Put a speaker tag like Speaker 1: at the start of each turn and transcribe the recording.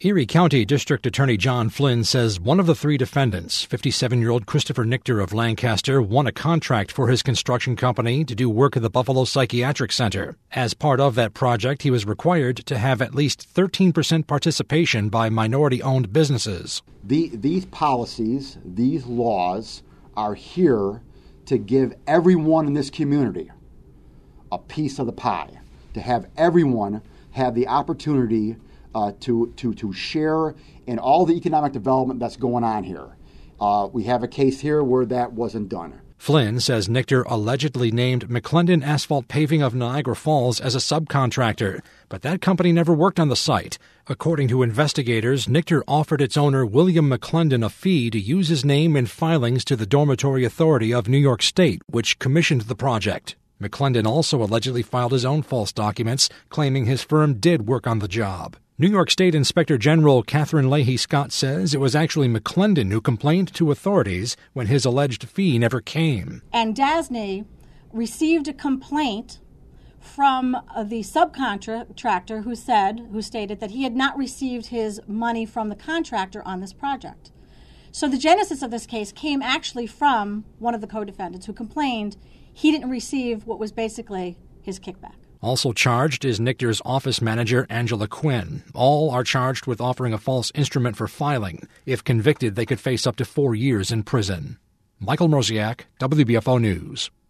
Speaker 1: Erie County District Attorney John Flynn says one of the three defendants, 57-year-old Christopher Nichter of Lancaster, won a contract for his construction company to do work at the Buffalo Psychiatric Center. As part of that project, he was required to have at least 13% participation by minority-owned businesses.
Speaker 2: These policies, these laws are here to give everyone in this community a piece of the pie, to have everyone have the opportunity to share in all the economic development that's going on here. We have a case here where that wasn't done.
Speaker 1: Flynn says Nichter allegedly named McClendon Asphalt Paving of Niagara Falls as a subcontractor, but that company never worked on the site. According to investigators, Nichter offered its owner William McClendon a fee to use his name in filings to the Dormitory Authority of New York State, which commissioned the project. McClendon also allegedly filed his own false documents, claiming his firm did work on the job. New York State Inspector General Catherine Leahy Scott says it was actually McClendon who complained to authorities when his alleged fee never came.
Speaker 3: And Dasney received a complaint from the subcontractor who stated that he had not received his money from the contractor on this project. So the genesis of this case came actually from one of the co-defendants who complained he didn't receive what was basically his kickback.
Speaker 1: Also charged is Nichter's office manager, Angela Quinn. All are charged with offering a false instrument for filing. If convicted, they could face up to 4 years in prison. Michael Mrosiak, WBFO News.